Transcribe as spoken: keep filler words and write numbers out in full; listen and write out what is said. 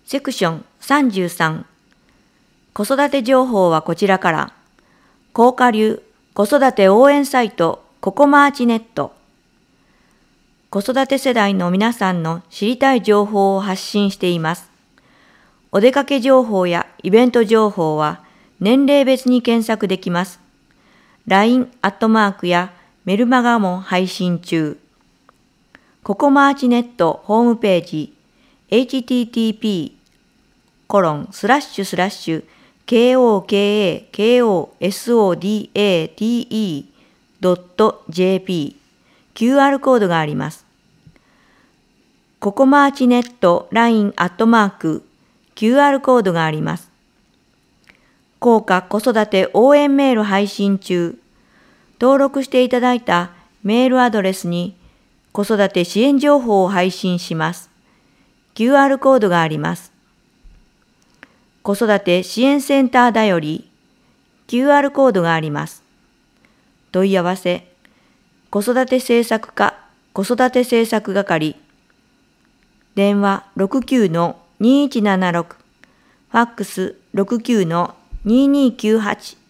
セクションさんじゅうさん、子育て情報はこちらから。高下流子育て応援サイトココマーチネット。子育て世代の皆さんの知りたい情報を発信しています。お出かけ情報やイベント情報は年齢別に検索できます。ライン アットマークやメルマガも配信中。ココマーチネットホームページ エイチティーティーピー コロンスラッシュスラッシュ ケーオーケーエーケーオーエスオーディーエーティーイー ドット ジェーピー キューアール コードがあります。ココマーチネット ライン アットマーク キューアール コードがあります。効果子育て応援メール配信中。登録していただいたメールアドレスに子育て支援情報を配信します。キューアール コードがあります。子育て支援センターだより キューアール コードがあります。問い合わせ、子育て政策課子育て政策係、電話 ろくきゅうのにいちななろく、ファックス ろくきゅうのにーにーきゅうはち